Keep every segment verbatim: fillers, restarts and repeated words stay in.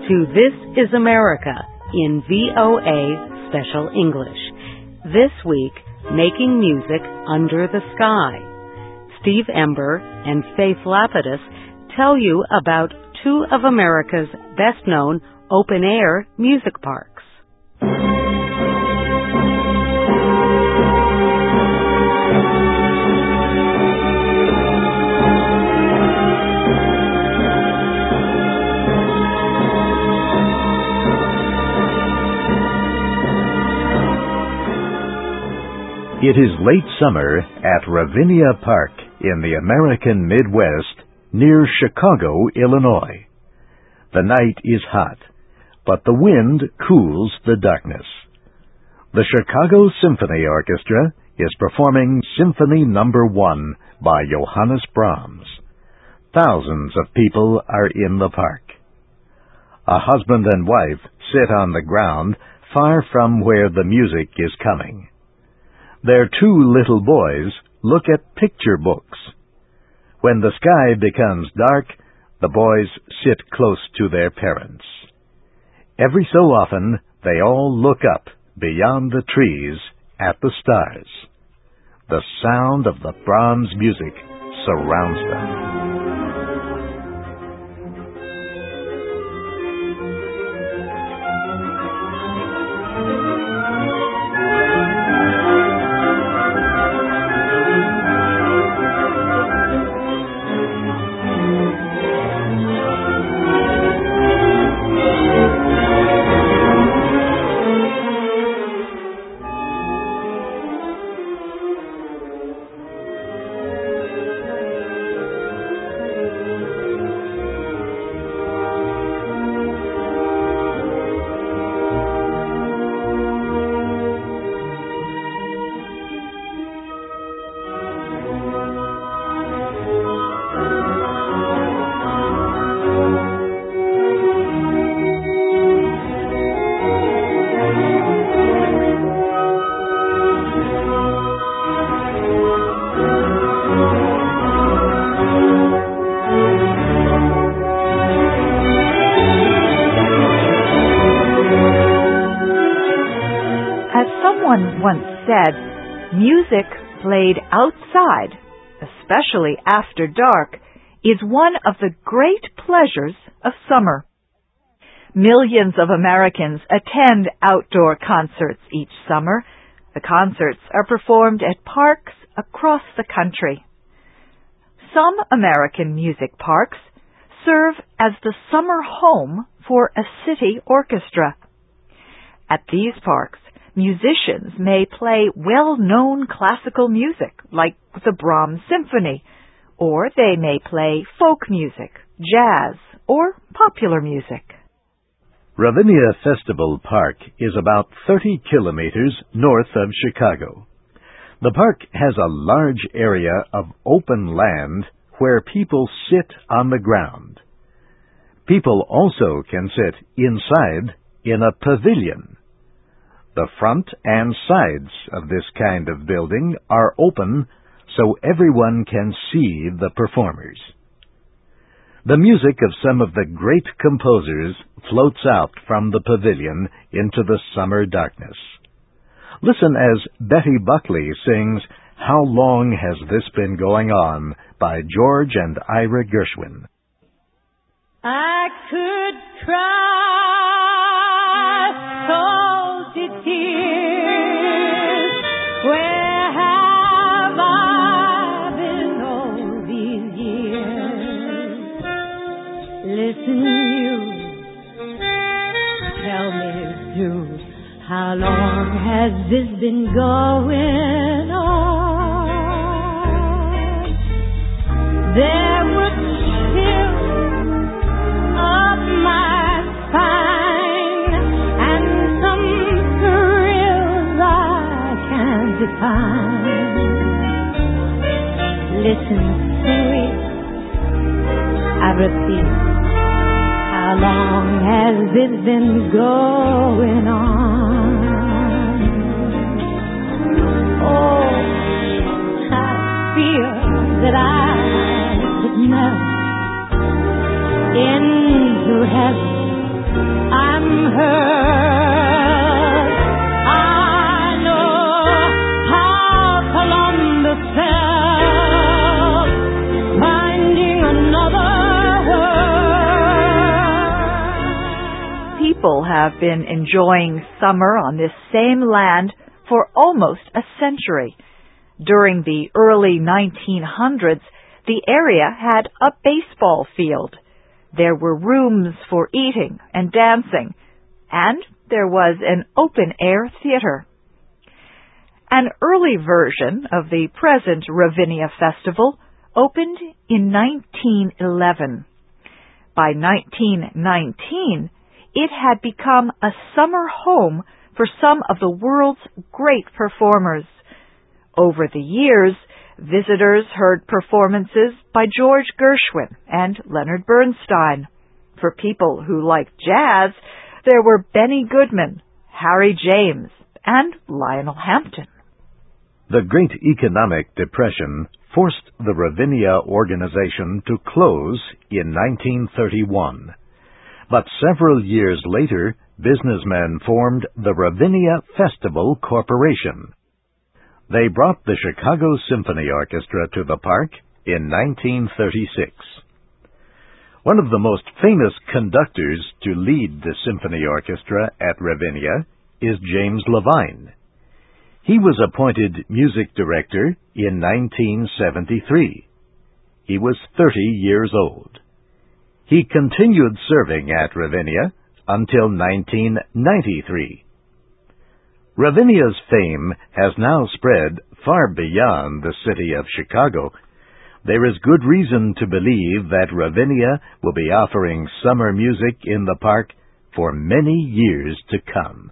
to This is America in V O A Special English. This week, Making Music Under the Sky. Steve Ember and Faith Lapidus tell you about two of America's best-known open-air music parks. It is late summer at Ravinia Park in the American Midwest near Chicago, Illinois. The night is hot, but the wind cools the darkness. The Chicago Symphony Orchestra is performing Symphony Number One by Johannes Brahms. Thousands of people are in the park. A husband and wife sit on the ground far from where the music is coming. Their two little boys look at picture books. When the sky becomes dark, the boys sit close to their parents. Every so often, they all look up beyond the trees at the stars. The sound of the Brahms music surrounds them. Someone once said, music played outside, especially after dark, is one of the great pleasures of summer. Millions of Americans attend outdoor concerts each summer. The concerts are performed at parks across the country. Some American music parks serve as the summer home for a city orchestra. At these parks, musicians may play well-known classical music, like the Brahms Symphony, or they may play folk music, jazz, or popular music. Ravinia Festival Park is about thirty kilometers north of Chicago. The park has a large area of open land where people sit on the ground. People also can sit inside in a pavilion. The front and sides of this kind of building are open so everyone can see the performers. The music of some of the great composers floats out from the pavilion into the summer darkness. Listen as Betty Buckley sings "How Long Has This Been Going On" by George and Ira Gershwin. I could cry salty tears. Where have I been all these years? Listen, you, tell me too, how long has this been going on? There were chills up my spine and some thrills I can't define. Listen, sweet, I repeat, how long has this been going on? Oh, I feel that I could melt into heaven people have been enjoying summer on this same land for almost a century. During the early nineteen hundreds, the area had a baseball field. There were rooms for eating and dancing, and there was an open-air theater. An early version of the present Ravinia Festival opened in nineteen eleven. By nineteen nineteen, it had become a summer home for some of the world's great performers. Over the years, visitors heard performances by George Gershwin and Leonard Bernstein. For people who liked jazz, there were Benny Goodman, Harry James, and Lionel Hampton. The Great Economic Depression forced the Ravinia organization to close in nineteen thirty-one. But several years later, businessmen formed the Ravinia Festival Corporation. They brought the Chicago Symphony Orchestra to the park in nineteen thirty-six. One of the most famous conductors to lead the symphony orchestra at Ravinia is James Levine. He was appointed music director in nineteen seventy-three. He was thirty years old. He continued serving at Ravinia until nineteen ninety-three. Ravinia's fame has now spread far beyond the city of Chicago. There is good reason to believe that Ravinia will be offering summer music in the park for many years to come.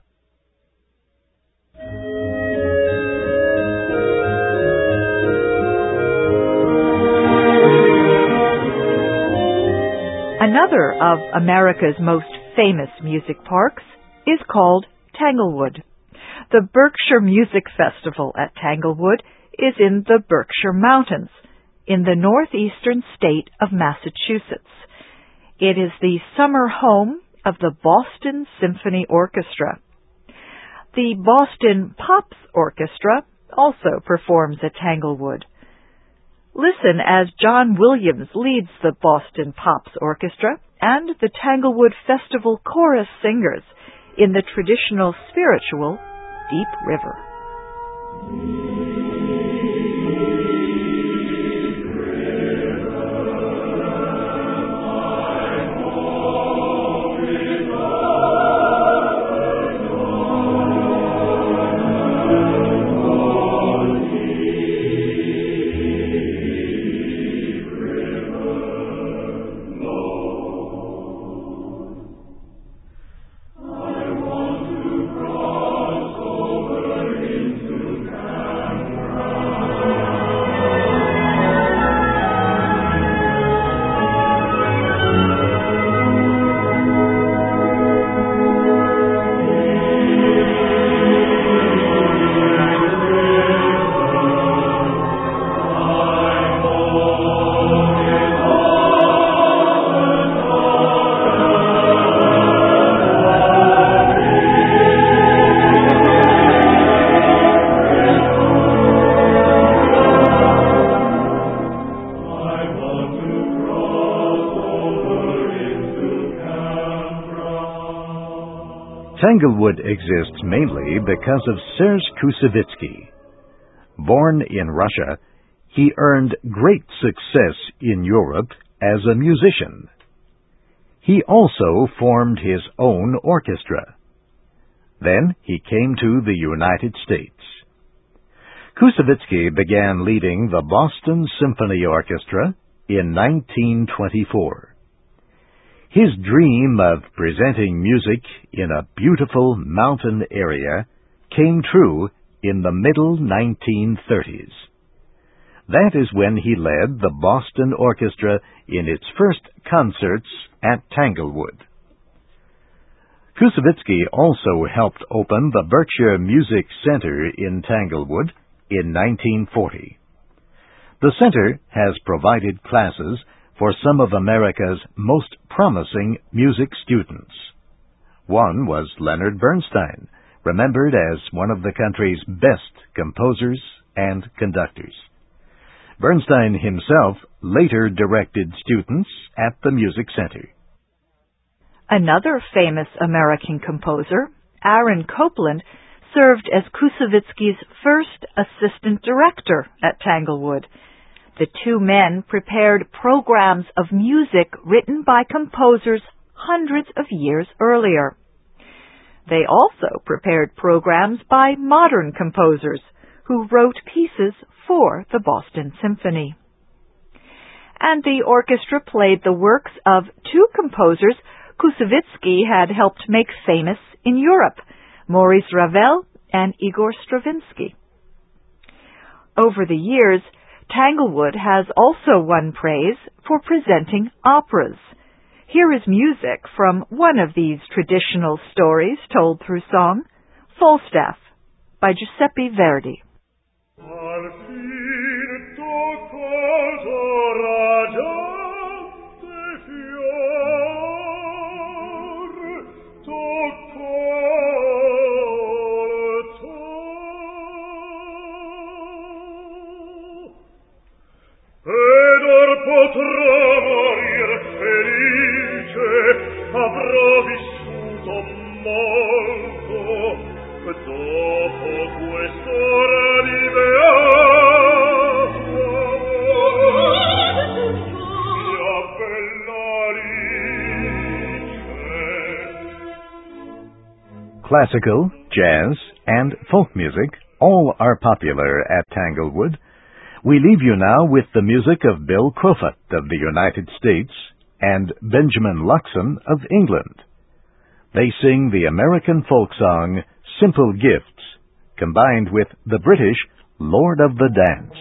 Another of America's most famous music parks is called Tanglewood. The Berkshire Music Festival at Tanglewood is in the Berkshire Mountains, in the northeastern state of Massachusetts. It is the summer home of the Boston Symphony Orchestra. The Boston Pops Orchestra also performs at Tanglewood. Listen as John Williams leads the Boston Pops Orchestra and the Tanglewood Festival Chorus Singers in the traditional spiritual Deep River. Tanglewood exists mainly because of Serge Koussevitzky. Born in Russia, he earned great success in Europe as a musician. He also formed his own orchestra. Then he came to the United States. Koussevitzky began leading the Boston Symphony Orchestra in nineteen twenty-four. His dream of presenting music in a beautiful mountain area came true in the middle nineteen thirties. That is when he led the Boston Orchestra in its first concerts at Tanglewood. Koussevitzky also helped open the Berkshire Music Center in Tanglewood in nineteen forty. The center has provided classes for some of America's most promising music students. One was Leonard Bernstein, remembered as one of the country's best composers and conductors. Bernstein himself later directed students at the Music Center. Another famous American composer, Aaron Copland, served as Koussevitzky's first assistant director at Tanglewood. The two men prepared programs of music written by composers hundreds of years earlier. They also prepared programs by modern composers who wrote pieces for the Boston Symphony. And the orchestra played the works of two composers Koussevitzky had helped make famous in Europe, Maurice Ravel and Igor Stravinsky. Over the years, Tanglewood has also won praise for presenting operas. Here is music from one of these traditional stories told through song, Falstaff, by Giuseppe Verdi. Classical, jazz, and folk music all are popular at Tanglewood. We leave you now with the music of Bill Crofut of the United States and Benjamin Luxon of England. They sing the American folk song, Simple Gifts, combined with the British Lord of the Dance.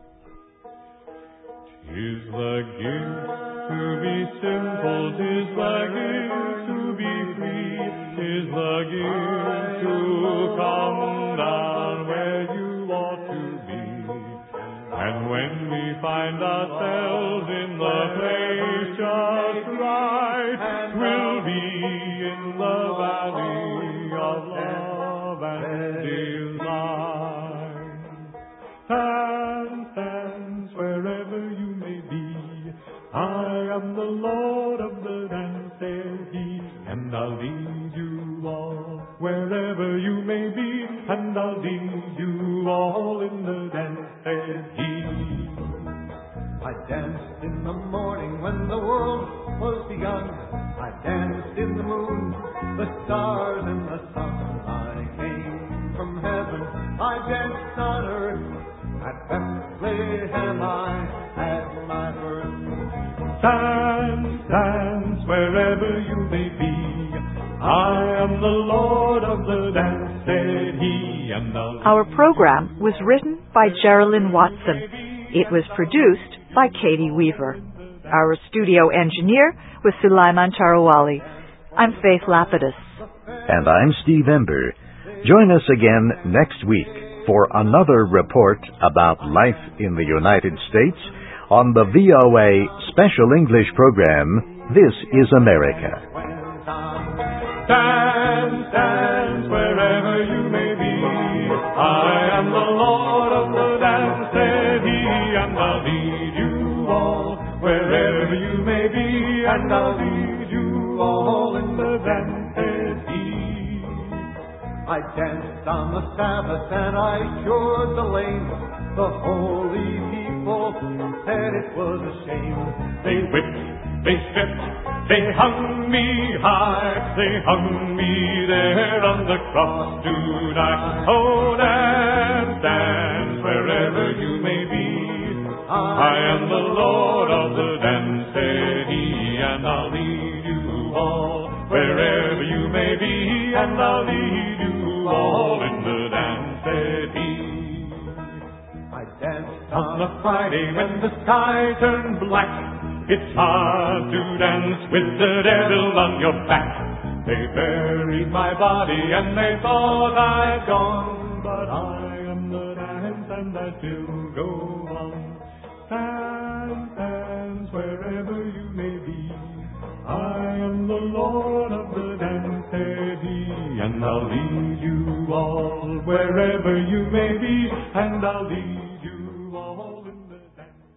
'Tis the gift to be simple, 'tis the gift to be free, 'tis the gift to come down where you ought to be. And when we find ourselves in the place just right, we'll be in the valley of love and delight. Dance, dance, wherever you may be. I am the Lord of the dance, said he, and I'll lead you all wherever you may be, and I'll lead you all in the dance, said he. I danced in the morning when the world was begun. I danced in the moon, the stars and the sun. I came from heaven, I danced on earth. At Bethlehem I had my birth. Dance, dance, wherever you may be. I am the Lord of the dance, said he. And Our program was written by Geraldine Watson. It was produced by Katie Weaver. Our studio engineer was Sulaiman Tarawali. I'm Faith Lapidus. And I'm Steve Ember. Join us again next week for another report about life in the United States on the V O A Special English program, This is America. Dance, dance, wherever you may be. I am the Lord of the dance, said he, and I'll lead you all wherever you may be, and I'll lead you all in the dance, said he. I danced on the Sabbath and I cured the lame. The holy people said it was a shame. They whipped, they stripped, they hung me high. They hung me there on the cross tonight. Oh, dance, dance, wherever you may be. I am the Lord of the dance, said he, and I'll lead you all wherever you may be, and I'll lead you all in the dance, said he. I danced on a Friday when the sky turned black. It's hard to dance with the devil on your back. They buried my body and they thought I'd gone, but I am the dance and I still go on. Dance, dance, wherever you may be. I am the Lord of the dance, said he, and I'll lead you all wherever you may be, and I'll lead